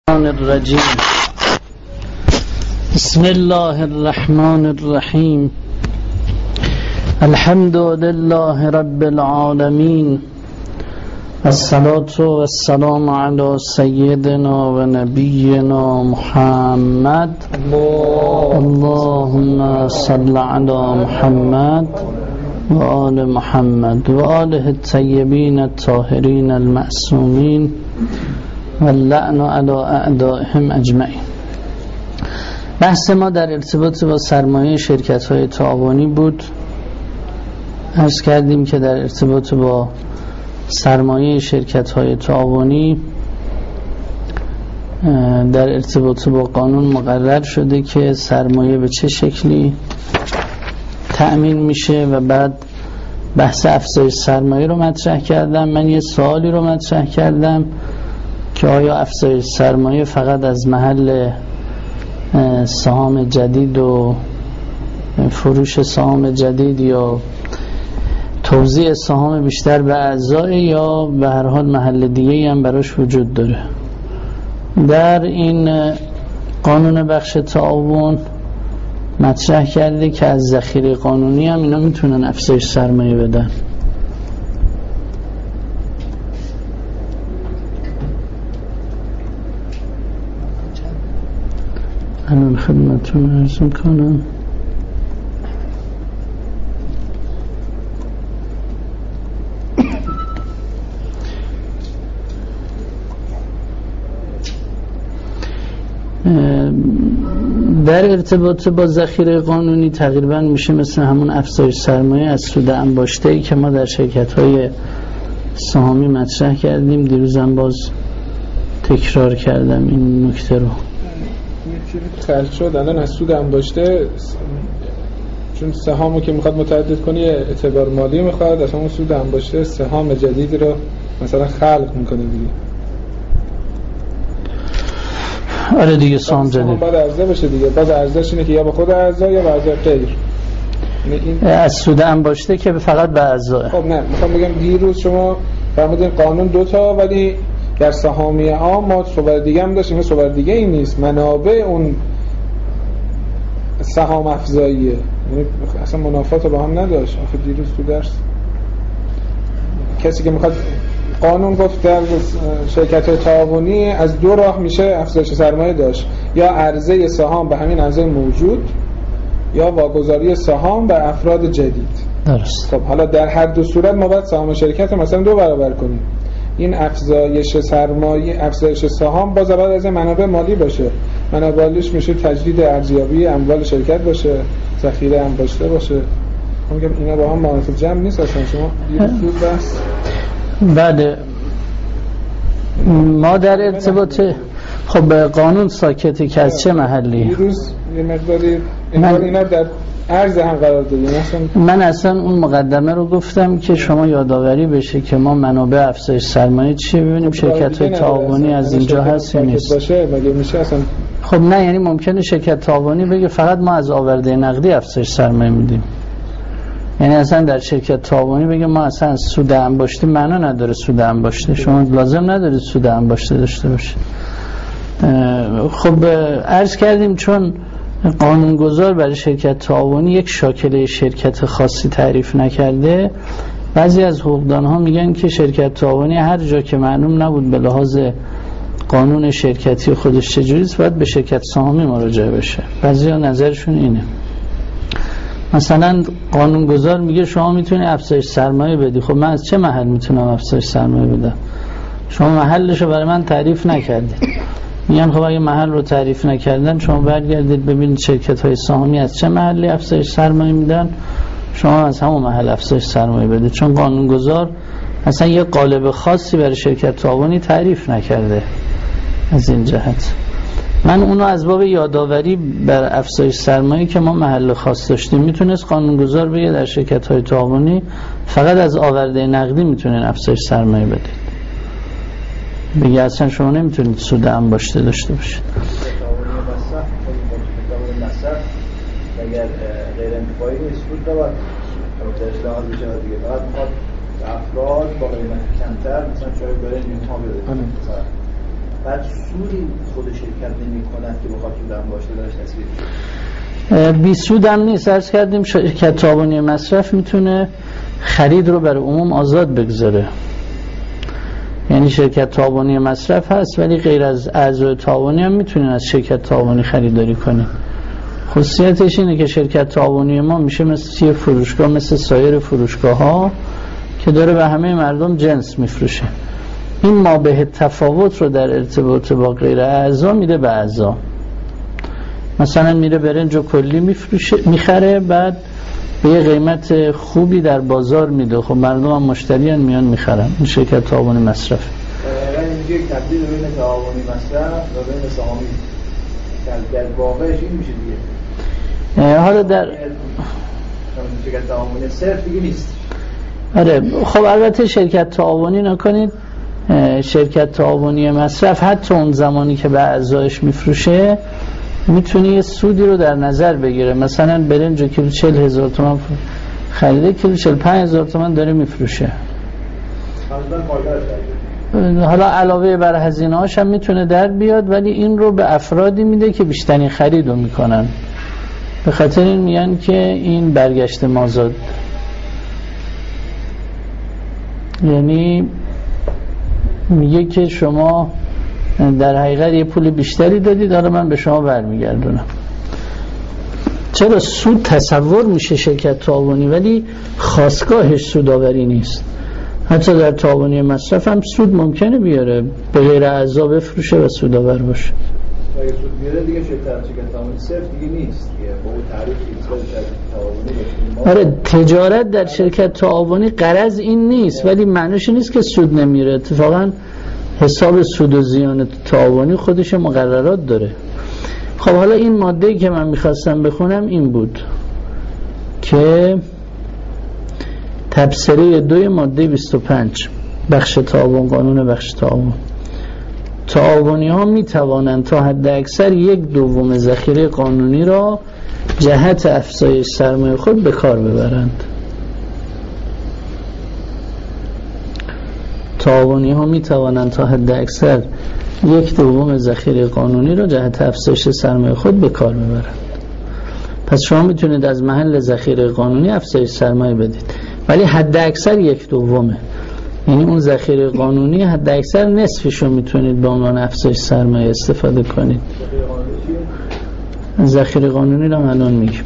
الرجيم. بسم الله الرحمن الرحيم. الحمد لله رب العالمين، الصلاة والسلام على سيدنا ونبينا محمد. اللهم صل على محمد وآل محمد وآله الطيبين الطاهرين المعصومين واللعن على اعدائهم اجمعین. بحث ما در ارتباط با سرمایه شرکت‌های تعاونی بود. عرض کردیم که در ارتباط با سرمایه شرکت‌های تعاونی در ارتباط با قانون مقرر شده که سرمایه به چه شکلی تأمین میشه و بعد بحث افزایش سرمایه رو مطرح کردم. من یه سوالی رو مطرح کردم که آیا افزایش سرمایه فقط از محل سهام جدید و فروش سهام جدید یا توزیع سهام بیشتر به اعضا یا به هر حال محل دیگه هم براش وجود داره؟ در این قانون بخش تعاون مطرح کرده که از ذخیره قانونی هم اینا میتونن افزایش سرمایه بدن. الان خدمتتون عرض میکنم. در ارتباط با ذخیره قانونی تقریبا میشه مثل همون افزایش سرمایه از سود انباشته‌ای که ما در شرکت‌های سهامی مطرح کردیم. دیروزم باز تکرار کردم این نکته رو. خرج شد الان از سود انباشته، چون سهامو که میخواد متعدد کنی اعتبار مالی میخواد، از همون سود انباشته سهام جدید رو مثلا خلق میکنه دیگه. آره دیگه، سهام جدید باید عرضه بشه دیگه. باز عرضهش اینه که یا به خود اعضا یا به اعضای غیر. از سود انباشته که فقط به اعضا. خب نه، میخوام بگم دیروز شما فرمودین قانون دوتا، ولی در سهامی عام ما صحبت دیگه هم داشتیم. صحبت دیگه این نیست، منابع اون سهام افزاییه، یعنی اصلا منافات با هم نداشت. آخه دیروز تو درس کسی که میخواد، قانون گفت در شرکت‌های تعاونی از دو راه میشه افزایش سرمایه داشت: یا عرضه سهام به همین اعضای موجود یا واگذاری سهام به افراد جدید. درست. خب حالا در هر دو صورت ما باید سهام شرکت رو مثلا 2 برابر کنیم. این افزایش سرمایه، افزایش سهام باز باید از منابع مالی باشه. منابع مالیش میشه تجدید ارزیابی اموال شرکت باشه، ذخیره انباشته باشه. میگم اینا با هم معادل جمع نیست اصلا. شما یه سود بس بعد ما در ارتباط خب قانون ساکته که از چه محلی؟ دیروز یه مقداری اینا در عرض هم قرار دادیم. من اصلا اون مقدمه رو گفتم که شما یادآوری بشه که ما منابع افزایش سرمایه چیه، ببینیم شرکت‌های تعاونی از اینجا هست یا نیست. باشه مگه میشه اصلا؟ خب نه، یعنی ممکنه شرکت تعاونی بگه فقط ما از آورده نقدی افزایش سرمایه میدیم. یعنی اصلا در شرکت تعاونی بگه ما اصلا از سود انباشته معنا نداره. سود انباشته شما لازم ندارید سود انباشته داشته باشه. خب عرض کردیم چون قانونگذار برای شرکت تعاونی یک شاکله شرکت خاصی تعریف نکرده، بعضی از حقوقدانها میگن که شرکت تعاونی هر جا که معلوم نبود به لحاظ قانون شرکتی خودش چجوریست باید به شرکت سهامی مراجعه بشه. بعضی ها نظرشون اینه. مثلا قانونگذار میگه شما میتونی افزایش سرمایه بدی. خب من از چه محل میتونم افزایش سرمایه بدم؟ شما محلشو برای من تعریف نکردید. میگن خب اگه محل رو تعریف نکردن شما برگردید ببینید شرکت‌های سهامی از چه محلی افزایش سرمایه میدن، شما از همون محل افزایش سرمایه بدید. چون قانونگذار اصلا یه قالب خاصی برای شرکت تعاونی تعریف نکرده. از این جهت من اونو از باب یادآوری بر افزایش سرمایه که ما محل خاص داشتیم میتونست قانونگذار بگه در شرکت‌های تعاونی فقط از آورده نقدی میتونین افزایش سرمایه بدید. بگه اصلا شما نمیتونید سود انباشته داشته باشید. اگر غیر انتفاعی سود نباید اشتغال بشه دیگه. فقط میخواد افراد با قیمت کمتر مثلا شاید برای نیم‌ها بده. بعد سودی خود شرکت نمی‌کند که بخواد سودم باشه درش تصویر بی سود هم نیست. عرض کردیم شرکت تعاونی مصرف میتونه خرید رو برای عموم آزاد بگذاره، یعنی شرکت تعاونی مصرف هست ولی غیر از اعضای تعاونی هم میتونین از شرکت تعاونی خریداری کنین. خصوصیتش اینه که شرکت تعاونی ما میشه مثل یه فروشگاه، مثل سایر فروشگاه ها که داره به همه مردم جنس میفروشه. این مابه تفاوت رو در ارتباط با غیر اعضا میده به اعضا. مثلا میره برنج و کلی میخره، بعد به یه قیمت خوبی در بازار میده، خب مردم هم مشتریان میان میخرن. این شرکت تعاونی مصرف. یعنی اینجا یک تبدیل بین تعاونی مصرف و بین سهامی در واقعش این میشه دیگه. حالا در شرکت تعاونی صرف دیگه نیست. آره خب البته شرکت تعاونی نکنید، شرکت تعاونی مصرف حتی اون زمانی که به اعضایش میفروشه میتونه یه سودی رو در نظر بگیره. مثلا برنج کیلو 40,000 تومان خریده، کیلو 45,000 تومان داره میفروشه. حالا علاوه بر هزینه‌هاش هم میتونه در بیاد، ولی این رو به افرادی میده که بیشترین خرید رو میکنن. به خاطر این میگن که این برگشت مازاد، یعنی میگه که شما در حقیقت یه پول بیشتری دادید، حالا من به شما برمیگردونم. چرا سود تصور میشه شرکت تعاونی ولی خاستگاهش سودآوری نیست. حتی در تعاونی مصرف هم سود ممکنه بیاره، به غیر اعضا بفروشه و سودآور باشه. اگه سود بیاره دیگه شرکت تعاونی صرف دیگه نیست دیگه، با اون تعریفی که شرکت تعاونی آره تجارت در شرکت تعاونی غرض این نیست، ولی معنیش نیست که سود نمیره. اتفاقا حساب سود و زیان تعاونی خودش مقررات داره. خب حالا این ماده‌ای که من میخواستم بخونم این بود که تبصره 2 ماده 25 بخش تعاون، قانون بخش تعاون. تعاونی ها می توانند تا حد اکثر 1/2 ذخیره قانونی را جهت افزایش سرمایه خود به کار ببرند. تعاونی ها می توانند تا حد اکثر 1/2 ذخیره قانونی را جهت افزایش سرمایه خود به کار ببرند. پس شما میتونید از محل ذخیره قانونی افزایش سرمایه بدید، ولی حد اکثر 1/2. یعنی اون ذخیره قانونی حد اکثر نصفشو میتونید به عنوان افزایش سرمایه استفاده کنید. ذخیره قانونی رو الان میگم.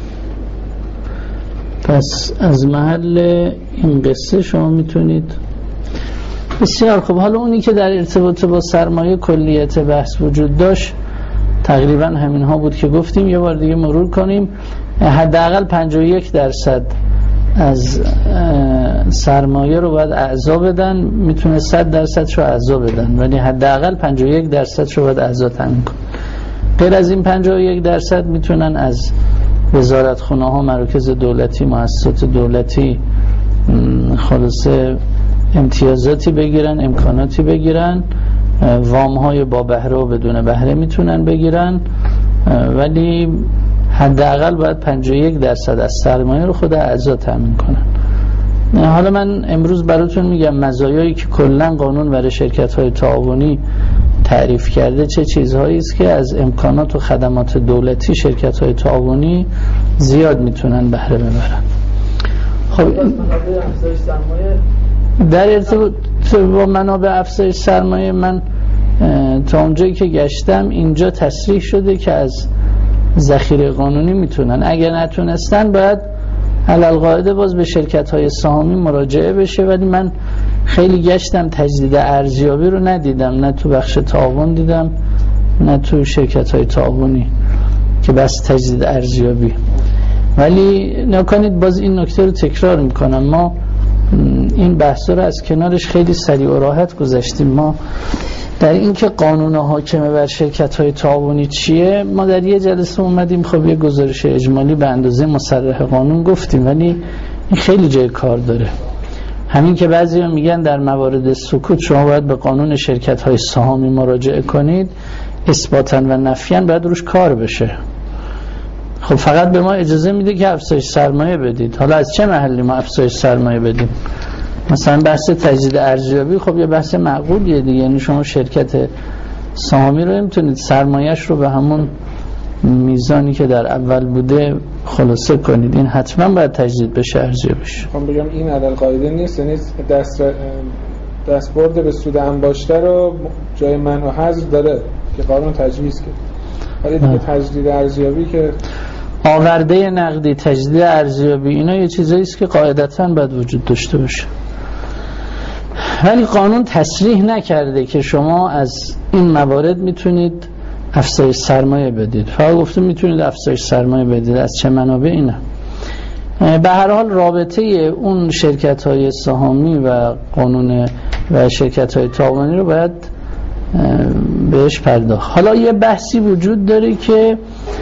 پس از محل این قصه شما میتونید. بسیار خب، حالا اونی که در ارتباط با سرمایه کلیت بحث وجود داشت تقریبا همین ها بود که گفتیم. یه بار دیگه مرور کنیم. حداقل 51% از سرمایه رو باید اعضا بدن، میتونه 100% رو اعضا بدن، ولی حداقل 51% رو باید اعضا تامین کنن. غیر از این 51% میتونن از وزارتخونه ها، مراکز دولتی، مؤسسات دولتی خلاصه امتیازاتی بگیرن، امکاناتی بگیرن، وام های با بهره و بدون بهره میتونن بگیرن، ولی حداقل باید 51% از سرمایه رو خود اعضا تامین کنن. حالا من امروز براتون میگم مزایایی که کلا قانون برای شرکت‌های تعاونی تعریف کرده چه چیزهایی است که از امکانات و خدمات دولتی شرکت‌های تعاونی زیاد میتونن بهره ببرن. خب در ارتباط با منابع افزایش سرمایه، من تا اونجایی که گشتم اینجا تصریح شده که از ذخیره قانونی میتونن، اگر نتونستن باید علالقاعده باز به شرکت‌های سهامی مراجعه بشه. ولی من خیلی گشتم، تجدید ارزیابی رو ندیدم، نه تو بخش تعاون دیدم نه تو شرکت‌های تعاونی که بس تجدید ارزیابی. ولی نکنید، باز این نکته رو تکرار میکنم، ما این بحثا رو از کنارش خیلی سریع و راحت گذشتیم. ما در این که قانون حاکمه بر شرکت‌های تعاونی چیه، ما در یه جلسه اومدیم خب یه گزارش اجمالی به اندازه مصرح قانون گفتیم، ولی این خیلی جای کار داره. همین که بعضیا میگن در موارد سکوت شما باید به قانون شرکت‌های سهامی مراجعه کنید، اثباتاً و نفیاً باید روش کار بشه. خب فقط به ما اجازه میده که افزایش سرمایه بدید. حالا از چه محلی ما افزایش سرمایه بدیم؟ مثلا بحث تجدید ارزیابی خب یه بحث معقولیه دیگه، یعنی شما شرکت سهامی رو نمیتونید سرمایه‌اش رو به همون میزانی که در اول بوده خلاصه کنید. این حتما باید تجدید بشه، ارزیابی بشه. خب بگم این عدل قاعده نیست، یعنی دستبرد به سود انباشته رو جای منع و حذف داره که قانون تجویز کرد. ولی دیگه تجدید ارزیابی که آورده نقدی، تجدید ارزیابی، اینا یه چیزایی است که قاعدتاً باید وجود داشته باشه. ولی قانون تصریح نکرده که شما از این موارد میتونید افزایش سرمایه بدید. فقط گفته میتونید افزایش سرمایه بدید. از چه منابع؟ اینا. به هر حال رابطه اون شرکت‌های سهامی و قانون و شرکت‌های تعاونی رو باید بهش پرداخت. حالا یه بحثی وجود داره که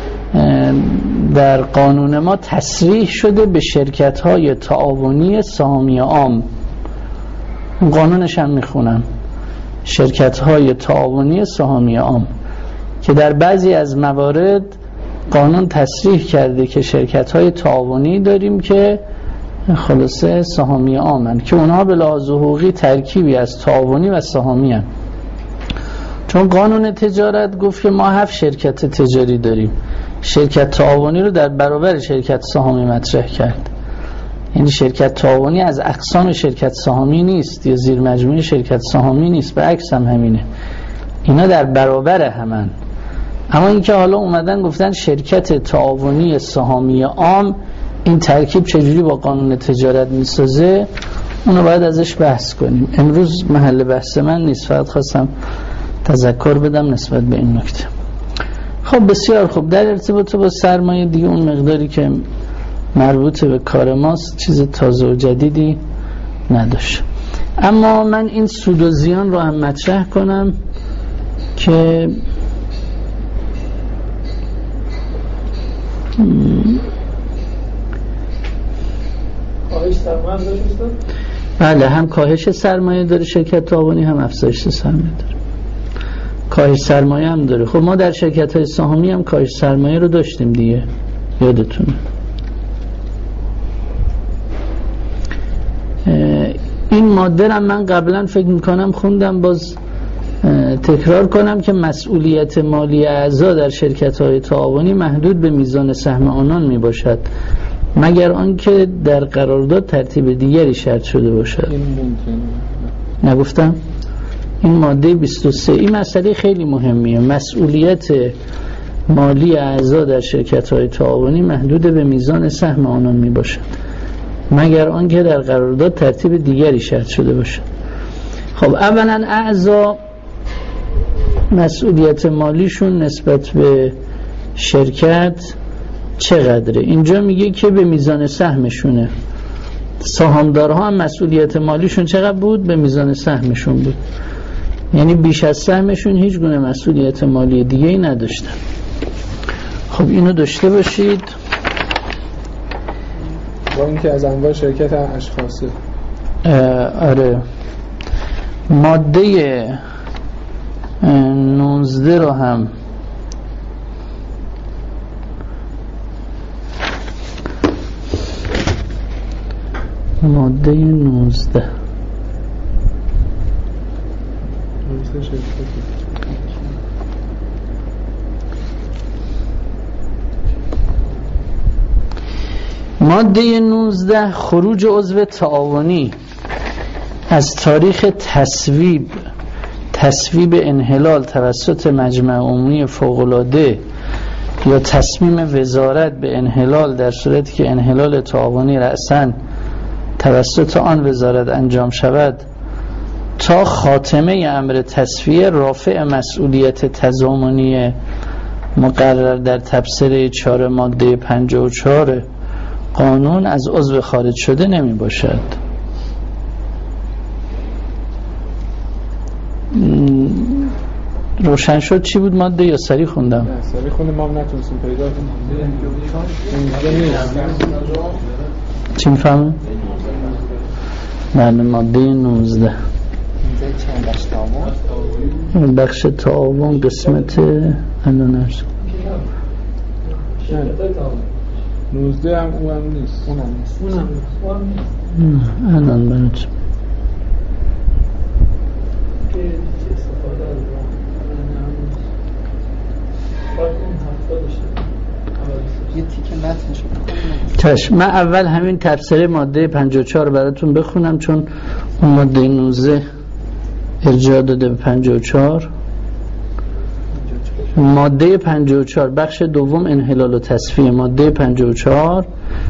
در قانون ما تصریح شده به شرکت‌های تعاونی سهامی عام. قانونش هم میخونم، شرکت‌های تعاونی سهامی عام، که در بعضی از موارد قانون تصریح کرده که شرکت‌های تعاونی داریم که خلاصه سهامی عامن، که اونها به لحاظ حقوقی ترکیبی از تعاونی و سهامی هستند. چون قانون تجارت گفت که ما 7 شرکت تجاری داریم، شرکت تعاونی رو در برابر شرکت سهامی مطرح کرد. یعنی شرکت تعاونی از اقسام شرکت سهامی نیست یا زیر مجموعه شرکت سهامی نیست، به عکس هم همینه، اینا در برابر همن. اما اینکه حالا اومدن گفتن شرکت تعاونی سهامی عام، این ترکیب چجوری با قانون تجارت میسازه، اونو باید ازش بحث کنیم. امروز محل بحث من نیست، فقط خواستم تذکر بدم نسبت به این نکته. خب بسیار خوب. در ارتباط با سرمایه دیگه اون مقداری که مربوط به کار ماست چیز تازه و جدیدی نداشت. اما من این سود و زیان رو هم مطرح کنم که کاهش سرمایه داره. بله، هم کاهش سرمایه داره شرکت تعاونی، هم افزایش سرمایه داره. کاهش سرمایه هم داره. خب ما در شرکت‌های سهامی هم کاهش سرمایه رو داشتیم دیگه، یادتونه. این ماده رو من قبلا فکر میکنم خوندم، باز تکرار کنم که مسئولیت مالی اعضا در شرکت‌های تعاونی محدود به میزان سهم آنان میباشد مگر آنکه در قرارداد ترتیب دیگری شرط شده باشد. این ممکنه. نگفتم؟ این ماده 23 این مسئله خیلی مهمیه. مسئولیت مالی اعضا در شرکت‌های تعاونی محدود به میزان سهم آنان میباشد مگر آنکه در قرارداد ترتیب دیگری شرط شده باشد. خب اولا اعضا مسئولیت مالیشون نسبت به شرکت چقدره؟ اینجا میگه که به میزان سهمشونه. سهامدارها هم مسئولیت مالیشون چقدر بود؟ به میزان سهمشون بود. یعنی بیش از سهمشون هیچ گونه مسئولیت مالی دیگه ای نداشتن. خب اینو داشته باشید. با اینکه از انواع شرکت اشخاصه. آره. ماده 19 رو هم ماده 19 ماده 19 خروج عضو تعاونی از تاریخ تصویب انحلال توسط مجمع عمومی فوق‌العاده یا تصمیم وزارت به انحلال در صورتی که انحلال تعاونی رأساً توسط آن وزارت انجام شود تا خاتمه امر تصفیه رافع مسئولیت تضامنی مقرر در تبصره 4 ماده 54 قانون از عضو خارج شده نمی باشد. روشن شد چی بود ماده یا سریع خوندم؟ نه سریع خوندم، ما نتونستیم پیدا کنیم. چی میفهمه؟ بله ماده 19 بخش تعاون قسمت الانرز 19 هم اونم نیست. الان برات یه تیکه متنشو چشم. من اول همین تفسیر ماده 54 براتون بخونم چون ماده 19 ارجاع داده به 54. ماده 54 بخش دوم انحلال و تصفیه. ماده 54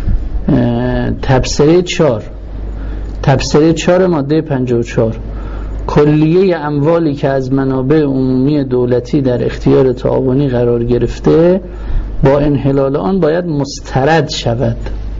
تبصره 4 ماده 54: کلیه اموالی که از منابع عمومی دولتی در اختیار تعاونی قرار گرفته با انحلال آن باید مسترد شود.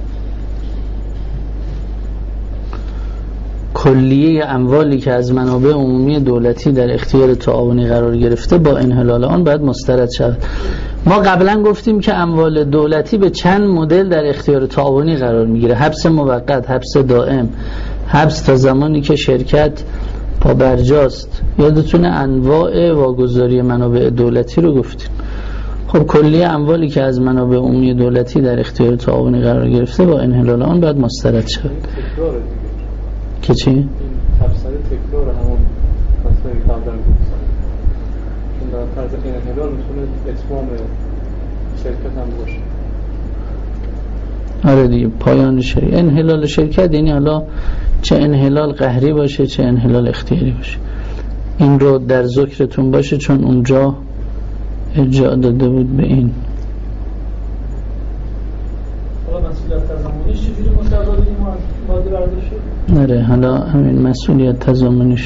کلیه اموالی که از منابع عمومی دولتی در اختیار تعاونی قرار گرفته با انحلال آن باید مسترد شود. ما قبلا گفتیم که اموال دولتی به چند مدل در اختیار تعاونی قرار میگیره: حبس موقت، حبس دائم، حبس تا زمانی که شرکت پابرجاست. یادتونه انواع واگذاری منابع دولتی رو گفتیم. خب کلیه اموالی که از منابع عمومی دولتی در اختیار تعاونی قرار گرفته با انحلال آن باید مسترد شود. که چی؟ این تفسیر تکرار همون مسئله که قبلا گفتم. این در فرض انحلال میتونه اتمام شرکت هم باشه. آره دیگه، پایان شرکت. انحلال شرکت یعنی حالا چه انحلال قهری باشه چه انحلال اختیاری باشه. این رو در ذکرتون باشه چون اونجا ارجاع داده بود به این. حالا مسئولیت تضامنیش چجوری متقابل این ماده برداشت شد؟ نره حالا همین مسئولیت تضامنیش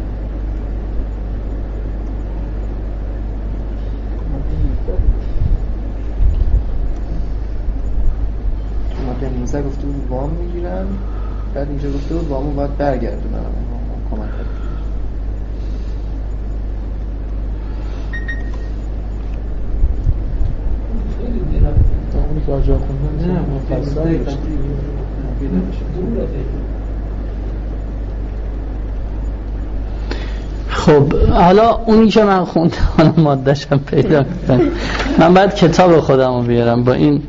ماده 19 گفته بود وام میگیرن، بعد اینجا گفته بود وامو باید برگردونن کمک کنن. اونی که آجا خوندن نه مفصل خب حالا اونی که من خوندم حالا ماده‌شم پیدا کنم. من باید کتاب خودم رو بیارم با این.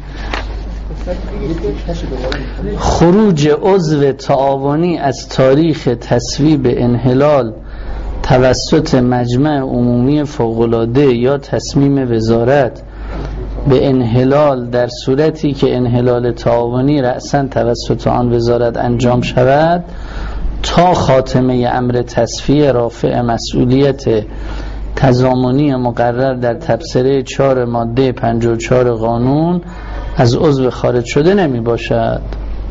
خروج عضو تعاونی از تاریخ تصویب انحلال توسط مجمع عمومی فوق‌العاده یا تصمیم وزارت به انحلال در صورتی که انحلال تعاونی رأساً توسط آن وزارت انجام شود تا خاتمه امر تصفیه رافع مسئولیت تضامنی مقرر در تبصره 4 ماده 54 قانون از عضو خارج شده نمی باشد.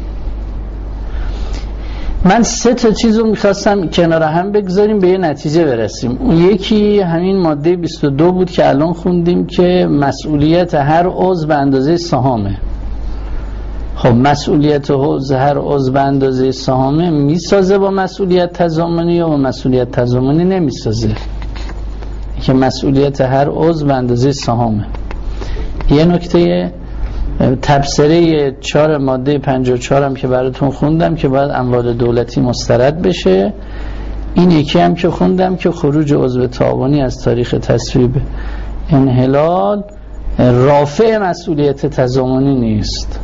من 3 تا چیز رو میخواستم کنار هم بگذاریم به یه نتیجه برسیم. اون یکی همین ماده 22 بود که الان خوندیم که مسئولیت هر عضو به اندازه سهامه. خب مسئولیت هر عضو به اندازه سهامه میسازه با مسئولیت تضامنی یا با مسئولیت تضامنی نمیسازه؟ که مسئولیت هر عضو به اندازه سهامه. یه نکته تبصره 4 ماده 54 هم که براتون خوندم که باید اموال دولتی مسترد بشه. این یکی هم که خوندم که خروج عضو تعاونی از تاریخ تصویب انحلال رافع مسئولیت تضامنی نیست.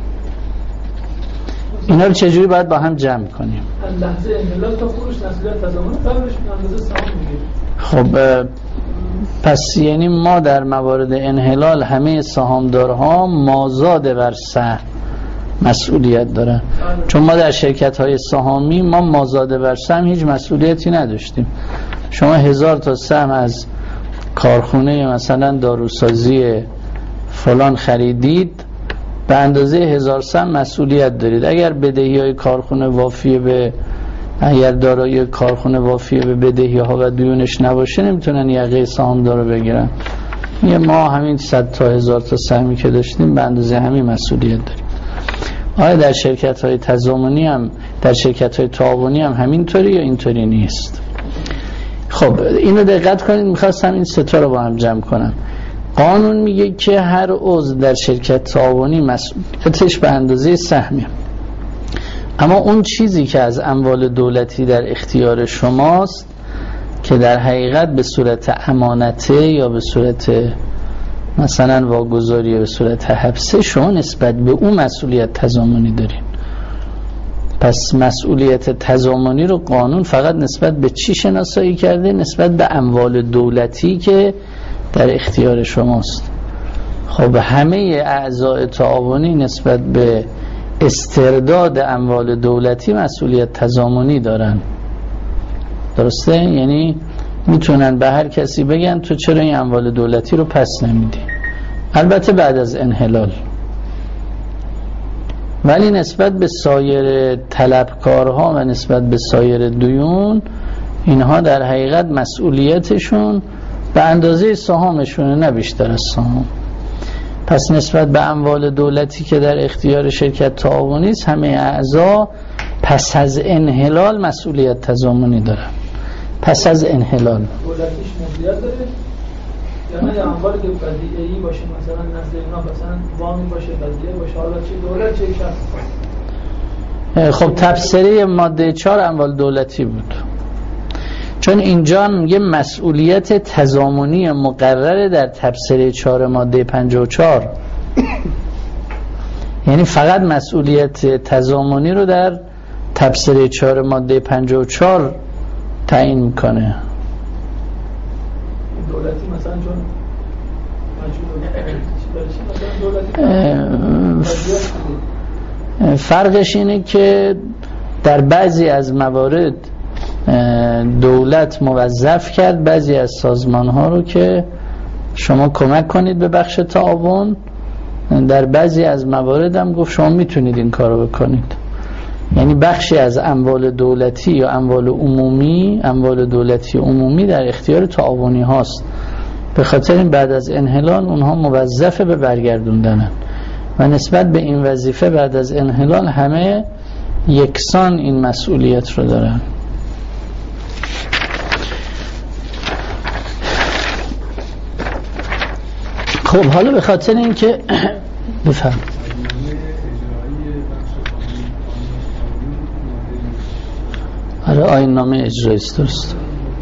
اینا رو چجوری باید با هم جمع کنیم؟ لحظه انحلال تا خروج مسئولیت تضامنی قبلش اندازه سهام میگیره. خب پس یعنی ما در موارد انحلال همه سهامدارها مازاد بر سهم مسئولیت دارن، چون ما در شرکت های سهامی ما مازاد بر سهم هیچ مسئولیتی نداشتیم. شما 1000 تا سهم از کارخونه مثلا داروسازی فلان خریدید، به اندازه 1000 سهم مسئولیت دارید. اگر بدهی های کارخونه وافیه به اگر دارایی کارخونه وافیه به بدهی ها و دیونش نباشه نمیتونن یقه سهامدار رو بگیرن. یه ما همین 100 تا 1000 تا سهمی که داشتیم به اندازه همین مسئولیت داریم. آیا در شرکت های تضامنی هم در شرکت های تعاونی هم همینطوری یا اینطوری نیست؟ خب اینو دقت کنید. میخواستم این 3 تا رو با هم جمع کنم. قانون میگه که هر عضو در شرکت تعاونی مسئولیتش به اندازه سهمیه، اما اون چیزی که از اموال دولتی در اختیار شماست که در حقیقت به صورت امانته یا به صورت مثلا واگذاری یا به صورت حبسه، شما نسبت به اون مسئولیت تضامنی دارین. پس مسئولیت تضامنی رو قانون فقط نسبت به چی شناسایی کرده؟ نسبت به اموال دولتی که در اختیار شماست. خب همه اعضای تعاونی نسبت به استرداد اموال دولتی مسئولیت تضامنی دارن، درسته؟ یعنی میتونن به هر کسی بگن تو چرا این اموال دولتی رو پس نمیدی، البته بعد از انحلال. ولی نسبت به سایر طلبکارها و نسبت به سایر دیون، اینها در حقیقت مسئولیتشون به اندازه سهامشونه، نه بیشتر از سهام. پس نسبت به اموال دولتی که در اختیار شرکت تعاونی است، همه اعضا پس از انحلال مسئولیت تضامنی دارن. پس از انحلال دولتیش مدیریت داره یا نه؟ اموالی که بدیهی باشه، مثلا نزد اینا مثلا وامی باشه، بدیهی باشه، حالا چه دولت چه شخص. خب تبصره ماده 4 اموال دولتی بود، چون اینجا میگه مسئولیت تضامنی مقرره در تبصره 4 ماده 54. یعنی فقط مسئولیت تضامنی رو در تبصره 4 ماده 54 تعیین میکنه. دولتی مثلا چون فرقش اینه که در بعضی از موارد دولت موظف کرد بعضی از سازمان ها رو که شما کمک کنید به بخش تعاون، در بعضی از موارد هم گفت شما میتونید این کارو بکنید. یعنی بخشی از اموال دولتی یا اموال دولتی عمومی در اختیار تعاونی هاست، به خاطر این بعد از انحلال اونها موظف به برگردوندنن و نسبت به این وظیفه بعد از انحلال همه یکسان این مسئولیت رو دارن. خب حالا به خاطر اینکه بفهم آیین نامه اجرایی است، درست.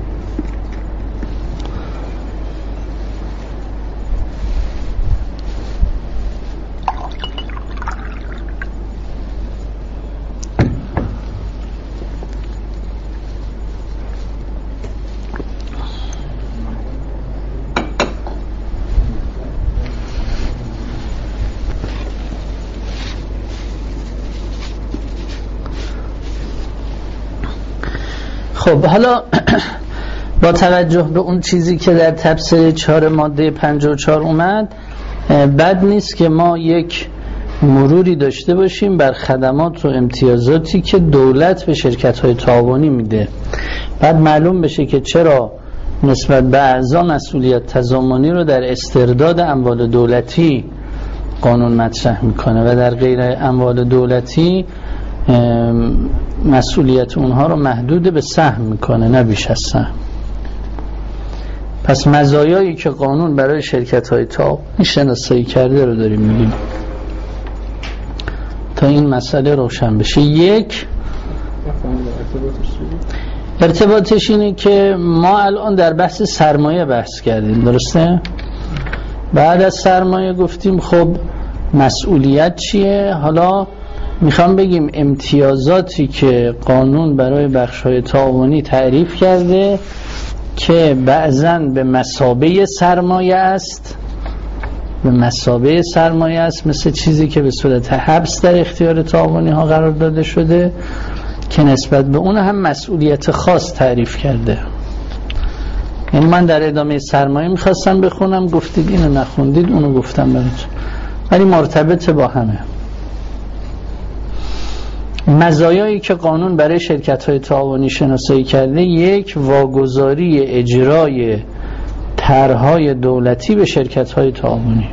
خب حالا با توجه به اون چیزی که در تبصره 4 ماده 54 اومد، بد نیست که ما یک مروری داشته باشیم بر خدمات و امتیازاتی که دولت به شرکت‌های تعاونی میده. بعد معلوم بشه که چرا نسبت به اعضا مسئولیت تضامنی رو در استرداد اموال دولتی قانون مطرح میکنه و در غیر اموال دولتی مسئولیت اونها رو محدود به سهم میکنه، نه بیش از سهم. پس مزایایی که قانون برای شرکت‌های تعاونی شناسایی کرده رو داریم میگیم تا این مسئله روشن بشه. یک، ارتباطش اینه که ما الان در بحث سرمایه بحث کردیم، درسته؟ بعد از سرمایه گفتیم خب مسئولیت چیه؟ حالا میخوام بگیم امتیازاتی که قانون برای بخش‌های تعاونی تعریف کرده که بعضاً به مثابه سرمایه است، مثل چیزی که به صورت حبس در اختیار تعاونی ها قرار داده شده که نسبت به اون هم مسئولیت خاص تعریف کرده. یعنی من در ادامه سرمایه میخواستم بخونم، گفتید اینو نخوندید، اونو گفتم براتون، ولی مرتبط با همه. مزایایی که قانون برای شرکت‌های تعاونی شناسایی کرده، یک، واگذاری اجرای طرح‌های دولتی به شرکت‌های تعاونی.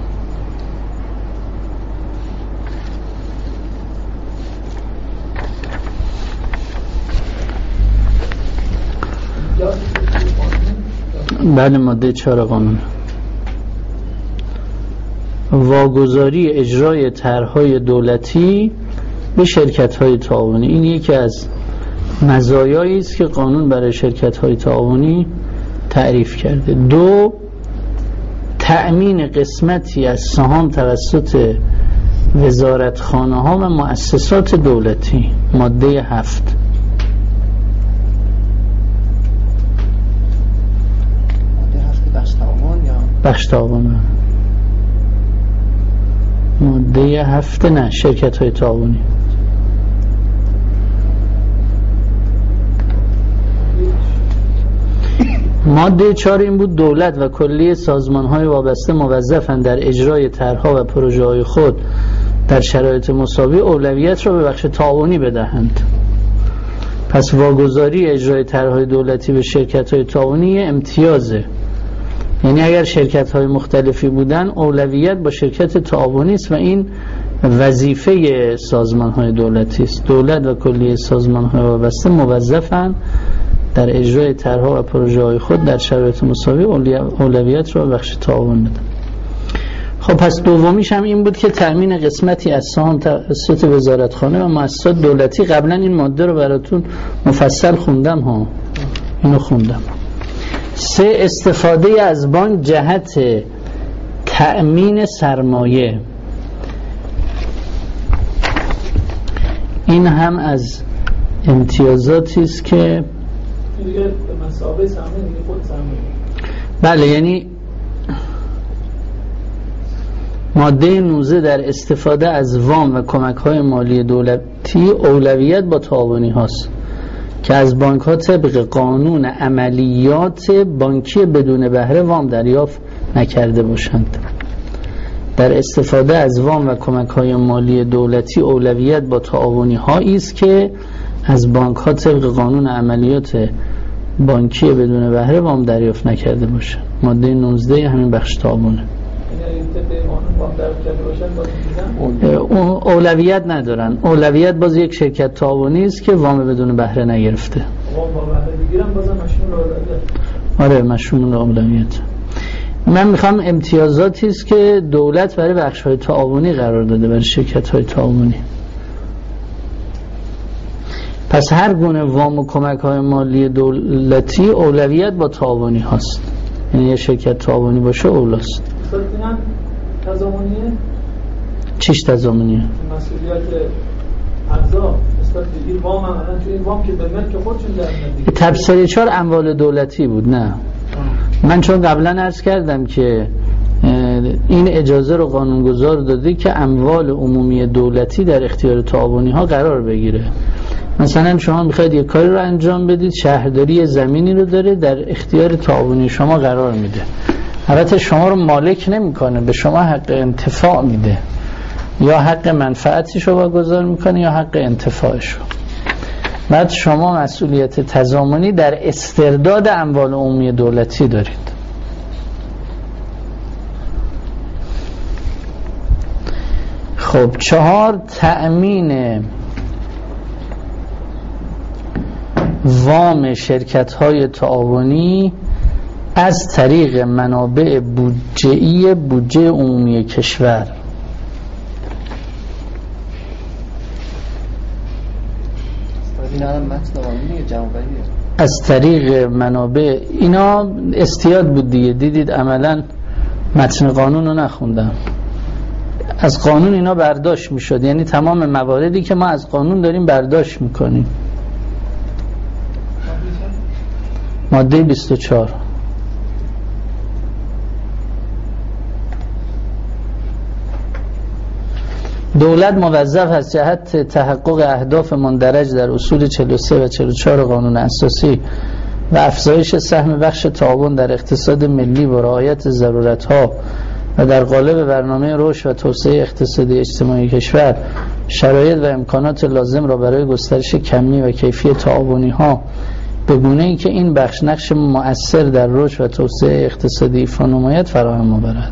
بله، ماده 4 قانون. واگذاری اجرای طرح‌های دولتی به شرکت‌های تعاونی، این یکی از مزایایی است که قانون برای شرکت‌های تعاونی تعریف کرده. دو، تأمین قسمتی از سهام توسط وزارتخانه‌ها و مؤسسات دولتی، ماده 7. ماده 7 بخش تعاون یا بخش تعاون. ماده 7 نه، شرکت های تعاونی. ماده 4 این بود دولت و کلیه سازمان‌های وابسته موظفند در اجرای طرح‌ها و پروژه‌های خود در شرایط مساوی اولویت را به بخش تعاونی بدهند. پس واگذاری اجرای طرح‌های دولتی به شرکت‌های تعاونی امتیازه. یعنی اگر شرکت‌های مختلفی بودن اولویت با شرکت تعاونی است و این وظیفه سازمان‌های دولتی است. دولت و کلیه سازمان‌های وابسته موظفند در اجرای طرح‌ها و پروژه‌های خود در شرایط مساوی اولویت را به بخش تعاون بدن. خب پس دومیش هم این بود که تأمین قسمتی از سهام توسط وزارتخانه و مؤسسات دولتی. قبلا این ماده رو براتون مفصل خوندم ها، اینو خوندم. 3 استفاده از بانک جهت تأمین سرمایه. این هم از امتیازاتی است که دیگه به مسابقه سرمایه دیگه خود سرمایه. بله، یعنی ماده 19 در استفاده از وام و کمک‌های مالی دولتی اولویت با تعاونی هاست که از بانک ها طبق قانون عملیات بانکی بدون بهره وام دریافت نکرده باشند. در استفاده از وام و کمک‌های مالی دولتی اولویت با تعاونی هایی است که از بانک ها طبق قانون عملیات بانکی بدون بهره وام دریافت نکرده باشند. ماده 19 همین بخش تعاونه. اولویت ندارن. اولویت باز یک شرکت تعاونی است که وام بدون بهره نگرفته. وام با بهره بگیرن بازم مشمول اولویت. آره مشمول اولویت. من میخوام امتیازاتی است که دولت برای بخش‌های تعاونی قرار داده، برای شرکت‌های تعاونی. پس هر گونه وام و کمک‌های مالی دولتی اولویت با تعاونی هاست. یعنی یه شرکت تعاونی باشه اولاست. اینم تضامنیه؟ چیش تضامنیه؟ مسئولیت اعضا نسبت به این وام هم الان توی این وام که به ملک خودشون در میاد. تبصره 4 اموال دولتی بود. نه من چون قبلا عرض کردم که این اجازه رو قانونگذار داده که اموال عمومی دولتی در اختیار تعاونی ها قرار بگیره. مثلا شما میخواید یک کاری رو انجام بدید، شهرداری زمینی رو داره در اختیار تعاونی شما قرار میده. البته شما رو مالک نمیکنه، به شما حق انتفاع میده، یا حق منفعتش رو واگذار میکنه یا حق انتفاعش رو. بعد شما مسئولیت تضامنی در استرداد اموال عمومی دولتی دارید. خب 4 تأمین وام شرکت‌های تعاونی از طریق منابع بودجه‌ای بودجه عمومی کشور. از طریق منابع، اینا استیاد بود دیگه، دیدید عملا متن قانون رو نخوندم. از قانون اینا برداشت میشد، یعنی تمام مواردی که ما از قانون داریم برداشت میکنیم. ماده 24 دولت موظف است جهت تحقق اهداف مندرج در اصول 43 و 44 قانون اساسی و افزایش سهم بخش تعاون در اقتصاد ملی و رعایت ضرورت‌ها و در قالب برنامه رشد و توسعه اقتصادی اجتماعی کشور شرایط و امکانات لازم را برای گسترش کمی و کیفی تعاونی‌ها به گونه‌ای که این بخش نقش مؤثر در رشد و توسعه اقتصادی ایفا نماید فراهم آورد.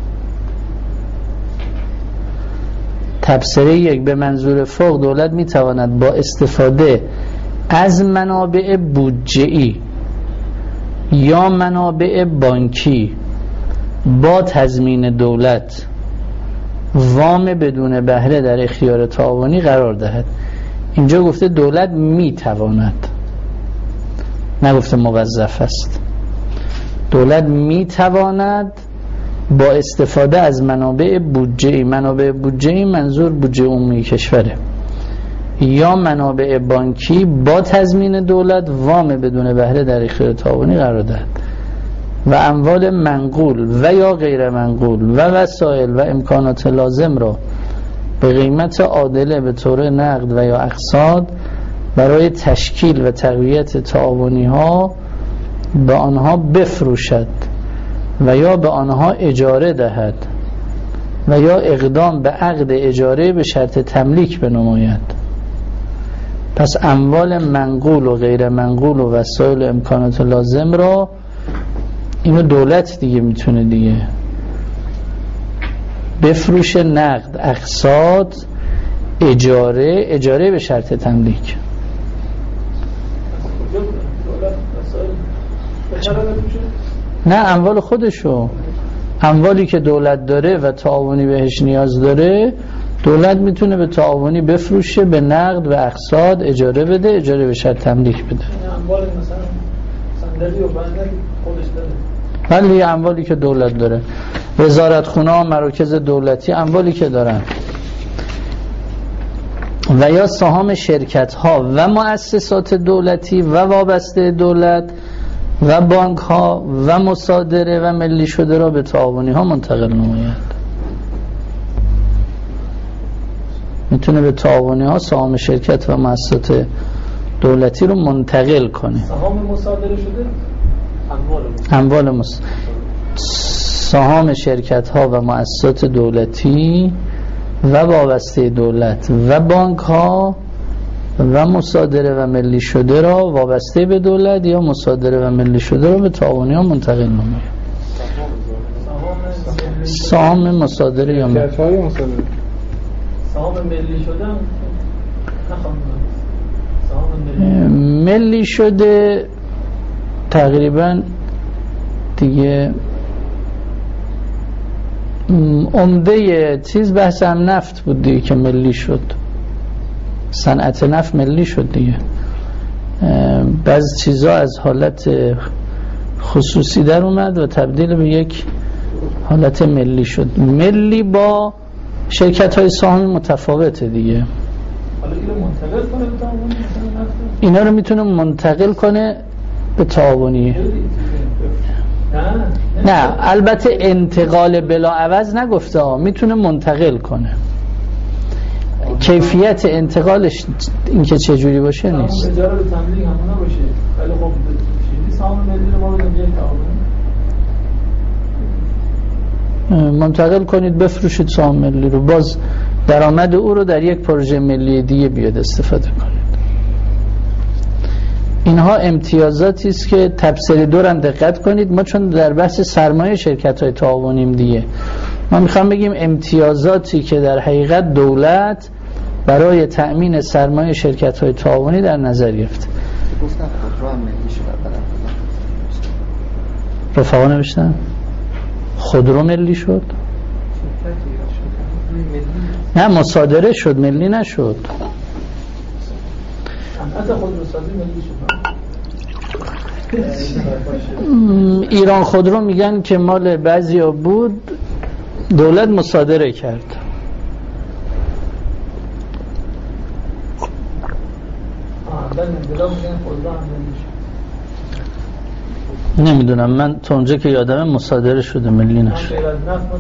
تبصره 1 به منظور فوق دولت میتواند با استفاده از منابع بودجه‌ای یا منابع بانکی با تضمین دولت وام بدون بهره در اختیار تعاونی قرار دهد. اینجا گفته دولت میتواند، نگفته موظف است. دولت میتواند با استفاده از منابع بودجه‌ای، منابع بودجه‌ای منظور بودجه عمومی کشوره، یا منابع بانکی با تضمین دولت وام بدون بهره در اختیار تعاونی قرار دهد. و اموال منقول و یا غیر منقول و وسایل و امکانات لازم را به قیمت عادله به طور نقد و یا اقساط برای تشکیل و تقویت تعاونی ها به آنها بفروشد و یا به آنها اجاره دهد و یا اقدام به عقد اجاره به شرط تملیک بنماید. پس اموال منقول و غیر منقول و وسایل و امکانات لازم را اینو دولت دیگه میتونه دیگه بفروشه، نقد، اقساط، اجاره به شرط تملیک. نه اموال خودشو، اموالی که دولت داره و تعاونی بهش نیاز داره، دولت میتونه به تعاونی بفروشه، به نقد و اقساط اجاره بده، اجاره به شرط تملیک بده. اموال مثلا صندلی و بندر خودش داره، ولی اموالی که دولت داره، وزارتخونه ها، مراکز دولتی، اموالی که دارن و یا سهام شرکت ها و مؤسسات دولتی و وابسته دولت و بانک ها و مصادره و ملی شده را به تعاونی ها منتقل نماید. میتونه به تعاونی ها سهام شرکت و مؤسسات دولتی رو منتقل کنه. سهام مصادره شده اموال سهام شرکت ها و مؤسسات دولتی و وابسته دولت و بانک ها و مصادره و ملی شده را وابسته به دولت یا مصادره و ملی شده را به تعاونی ها منتقل نماید. سهام مصادره یا ملی سهام ملی شده ملی شده تقریبا دیگه عمده چیز بحث هم نفت بود دیگه که ملی شد، صنعت نفت ملی شد دیگه. بعضی چیزا از حالت خصوصی در اومد و تبدیل به یک حالت ملی شد. ملی با شرکت های سهامی متفاوته دیگه. اینا رو میتونه منتقل کنه به تعاونی. نه البته انتقال بلا عوض نگفته، میتونه منتقل کنه. کیفیت انتقالش اینکه چه جوری باشه نیست. اجاره به تملیک همونا باشه. ولی خب چیزی سهام ملی رو ما بدیم یک تعاون منتقل کنید، بفروشید سهام ملی رو، باز درآمد او رو در یک پروژه ملی دیگه بیاد استفاده کنید. اینها امتیازاتی است که تبصره دورم دقت کنید. ما چون در بحث سرمایه شرکت‌های تعاونیم دیگه، ما میخوام بگیم امتیازاتی که در حقیقت دولت برای تأمین سرمایه شرکت‌های تعاونی در نظر گرفت. گفتن خودرو هم ملی شد. رفقا نوشتن خودرو ملی شد؟ نه مصادره شد، ملی نشد. ایران خودرو میگن که مال بعضیا بود، دولت مصادره کرد. نمیدونم، من تا اونجا که یادم مصادره شده، ملی نشد. این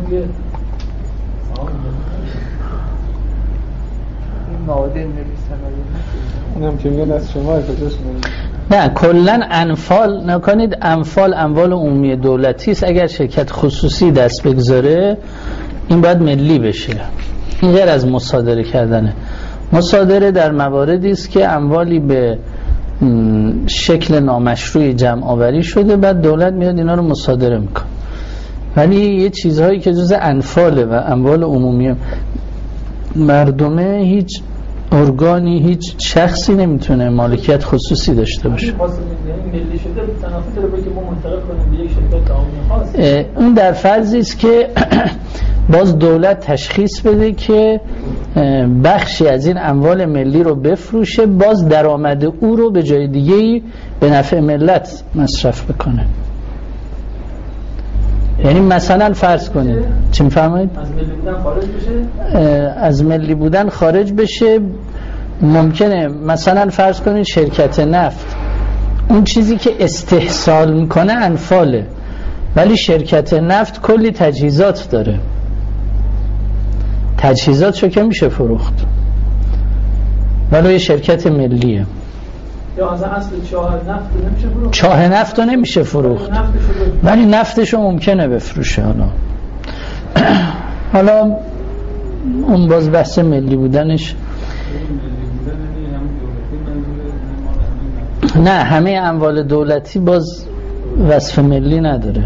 مواد ملی صنایع اونم که میگن از شما کجاش نه کلن انفال نکنید. انفال اموال عمومی دولتی است. اگر شرکت خصوصی دست بگذاره این باید ملی بشه. این غیر از مصادره کردنه. مصادره در مواردی است که اموالی به شکل نامشروعی جمع آوری شده، بعد دولت میاد اینا رو مصادره میکنه. ولی یه چیزهایی که جز انفاله و اموال عمومی مردمه، هیچ ارگانی، هیچ شخصی نمیتونه مالکیت خصوصی داشته باشه. ملی شده تنافی داره که ما منتقل کنیم به یک شرکت تعاونی خاص. اون در فرضی است که باز دولت تشخیص بده که بخشی از این اموال ملی رو بفروشه، باز درآمد او رو به جای دیگه‌ای به نفع ملت مصرف بکنه. یعنی مثلا فرض کنید چی می‌فرمایید؟ از ملی بودن خارج بشه؟ از ملی بودن خارج بشه. ممکنه مثلا فرض کنید شرکت نفت اون چیزی که استحصال میکنه انفاله، ولی شرکت نفت کلی تجهیزات داره، تجهیزاتشو که میشه فروخت، ولی یه شرکت ملیه. یا اصلا اصل چاه نفت نمیشه فروخت، چاه نفت نمیشه فروخت ولی نفتشو ممکنه بفروشه. حالا اون باز بحث ملی بودنش، نه همه اموال دولتی باز وصف ملی نداره.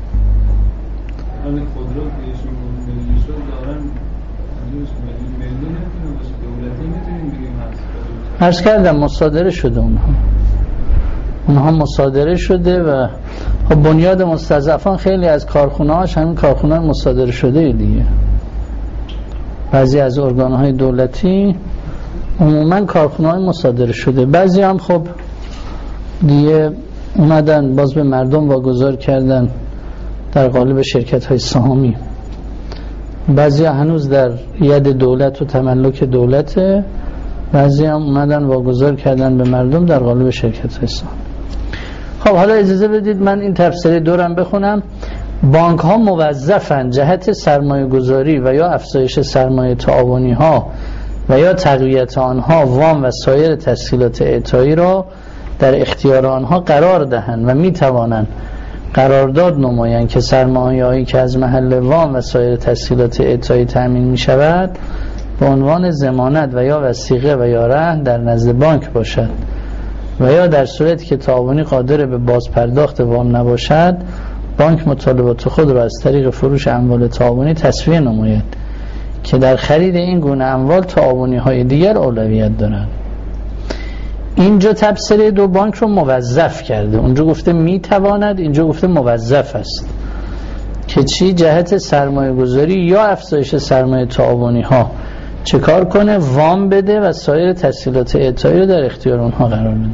عرض کردم مصادره شده، اونها مصادره شده و بنیاد مستضعفان خیلی از کارخونه‌هاش همین کارخونه مصادره شده دیگه. بعضی از ارگان‌های دولتی عموما کارخونه‌های مصادره شده، بعضی هم خب دیگه اومدن باز به مردم واگذار کردن در قالب شرکت‌های سهامی، بعضی هنوز در ید دولت و تملک دولته، بعضی هم اومدن واگذار کردن به مردم در قالب شرکت‌های سهامی. خب حالا اجازه بدید من این تفسیر دورم بخونم. بانک ها موظفن جهت سرمایه گذاری و یا افزایش سرمایه تعاونی ها و یا تقویت آنها وام و سایر تسهیلات اعطایی را در اختیار آنها قرار دهند و می توانند قرارداد نمایند که سرمایه‌ای که از محل وام و سایر تسهیلات اعطایی تأمین می شود به عنوان ضمانت و یا وثیقه و یا رهن در نزد بانک باشد و یا در صورتی که تعاونی قادر به بازپرداخت وام نباشد بانک مطالبات خود را از طریق فروش اموال تعاونی تسویه نماید که در خرید این گونه اموال تعاونی های دیگر اولویت دارند. اینجا تبصره دو بانک رو موظف کرده، اونجا گفته میتواند، اینجا گفته موظف است که چی؟ جهت سرمایه گذاری یا افزایش سرمایه تعاونی ها چه کار کنه؟ وام بده و سایر تسهیلات اعطایی رو در اختیار اونها قرار بده.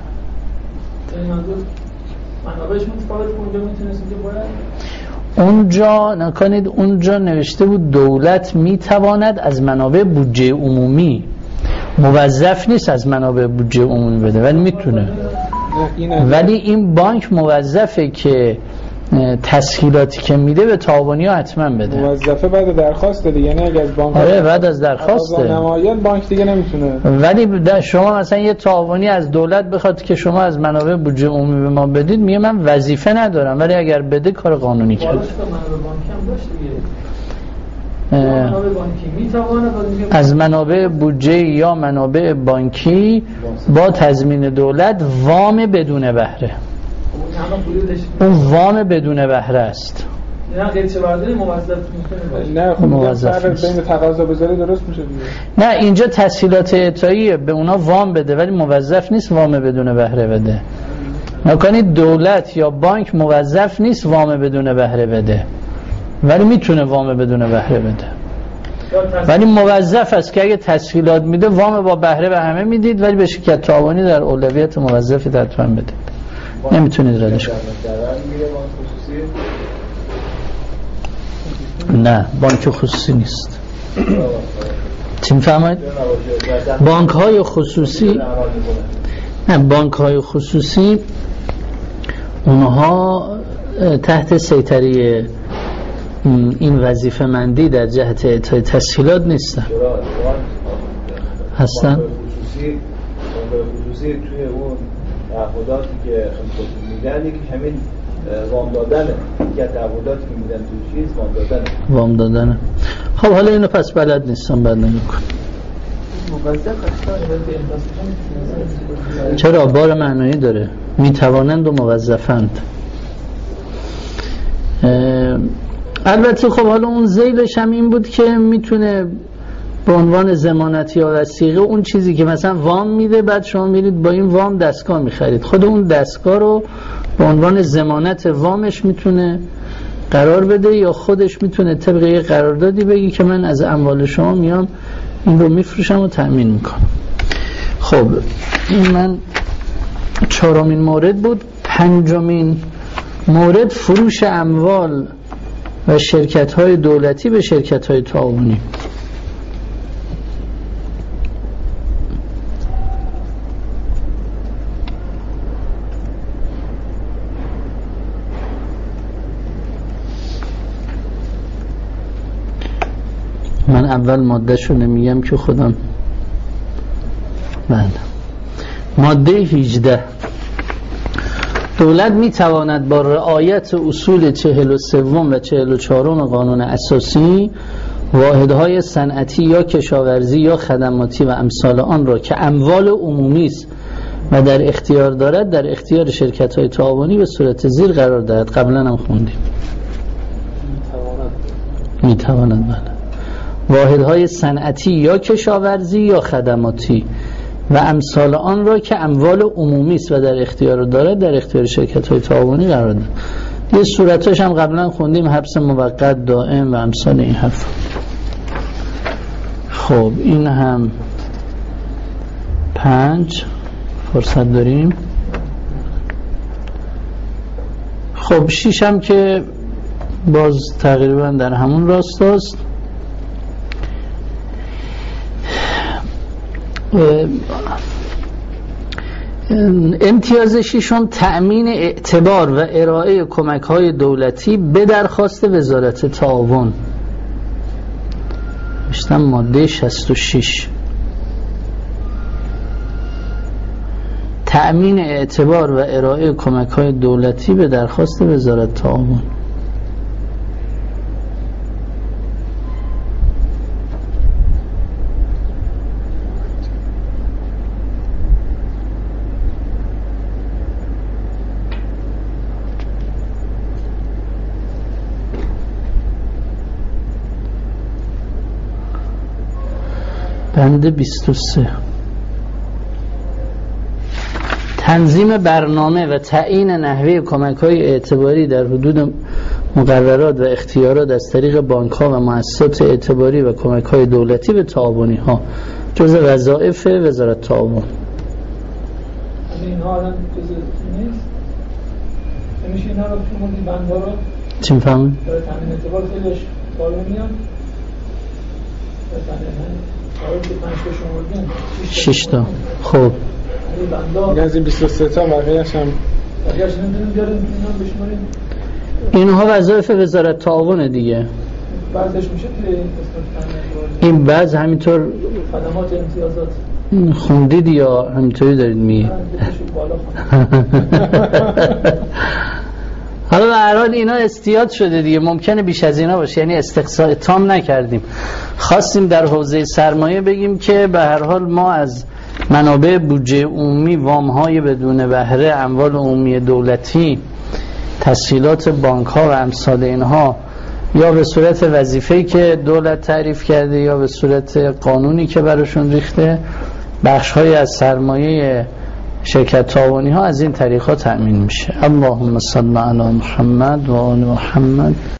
منابعش متفاوت، اونجا میتونستید که باید اونجا نکنید، اونجا نوشته بود دولت میتواند از منابع بودجه عمومی، موظف نیست از منابع بودجه عمومی بده ولی میتونه. ولی این بانک موظفه که تسهیلاتی که میده به تعاونی ها حتما بده. موظفه بعد درخواست داده، یعنی اگه از بانک بعد از درخواسته نمایان بانک دیگه نمیتونه. ولی شما مثلا یه تعاونی از دولت بخواد که شما از منابع بودجه عمومی به ما بدید، میگه من وظیفه ندارم، ولی اگر بده کار قانونی کرده. از منابع بودجه یا منابع بانکی با تضمین دولت وام بدون بهره. اون وام بدون بهره است. نه قیچه برداری موظف نه، خب موظف بین تقاضا بذاره درست میشه دیگه. نه اینجا تسهیلات اعطایی به اونا وام بده ولی موظف نیست وام بدون بهره بده. نکنید دولت یا بانک موظف نیست وام بدون بهره بده ولی میتونه وام بدون بهره بده، ولی موظف است که اگه تسهیلات میده وام با بهره به همه میدید ولی به شرکت تعاونی در اولویت موظفی حتما بدید، نمیتونید ردش کنید. نه بانک خصوصی نیست. چی میفهمید؟ بانک های خصوصی، نه بانک های خصوصی اونها تحت سیطره این وظیفه مندی در جهت اعطای تسهیلات نیستن. هستن؟ خصوصی توی اون تعهداتی که خود میدن یکی همین وام دادنه، که تعهداتی که میدن توی چیز وام دادنه. خب حالا اینو پس بلد نیستم، بعد نگاه کن. چرا؟ بار معنایی داره، میتوانند و موظفند. البته خب حالا اون ذیلش هم این بود که میتونه به عنوان ضمانت یا وثیقه اون چیزی که مثلا وام میده بعد شما میرید با این وام دستگاه میخرید، خود اون دستگاه رو به عنوان ضمانت وامش میتونه قرار بده یا خودش میتونه طبق یه قراردادی بگی که من از اموال شما میام این رو میفروشم و تأمین میکنم. خب این من چهارمین مورد بود. پنجمین مورد فروش اموال و شرکت‌های دولتی به شرکت‌های تعاونی. من اول ماده شو نمیگم که خودم. بله. ماده 18 دولت می تواند با رعایت اصول 43 و 44 قانون اساسی واحدهای صنعتی یا کشاورزی یا خدماتی و امثال آن را که اموال عمومی است و در اختیار دارد در اختیار شرکت‌های تعاونی به صورت زیر قرار دهد. قبلا هم خوندیم می تواند. بله. واحدهای صنعتی یا کشاورزی یا خدماتی و امثال آن را که اموال عمومی است و در اختیار دارد در اختیار شرکت‌های تعاونی قرار دهد. یه صورتش هم قبلا خوندیم، حبس موقت، دائم و امثال این حرف. خب این هم 5 فرصت داریم. خب 6 هم که باز تقریبا در همون راست است. امتیاز 6 تأمین اعتبار و ارائه کمک‌های دولتی به درخواست وزارت تعاون. نوشتم ماده 66 تأمین اعتبار و ارائه کمک‌های دولتی به درخواست وزارت تعاون. بند 23 تنظیم برنامه و تعیین نحوه کمک‌های اعتباری در حدود مقررات و اختیارات از طریق بانک‌ها و مؤسسات اعتباری و کمک‌های دولتی به تعاونی‌ها جزء وظایف وزارت تعاون. اینها الان جزء نیست؟ نمیشه اینا رو تو مورد بندها رو چی می‌فهمید؟ برای تامین اعتبار خیلیش بالا میان. شش تا. خب از این 23 تا بقیه‌اش هم اینها وظایف وزارت تعاون دیگه. بعضش میشه توی این بعض همینطور خدمات امتیازات خوندید یا همینطوری دارید میگید؟ حالا به هر حال اینا استیاد شده دیگه، ممکنه بیش از اینا باشه، یعنی استقصا تام نکردیم. خواستیم در حوزه سرمایه بگیم که به هر حال ما از منابع بودجه عمومی، وام‌های بدون بهره، اموال عمومی دولتی، تسهیلات بانک‌ها و امثال اینها یا به صورت وظیفه‌ای که دولت تعریف کرده یا به صورت قانونی که براشون ریخته، بخش‌های از سرمایه شرکت تعاونی ها از این طریقا تأمین میشه. اللهم صل علی محمد و آل محمد.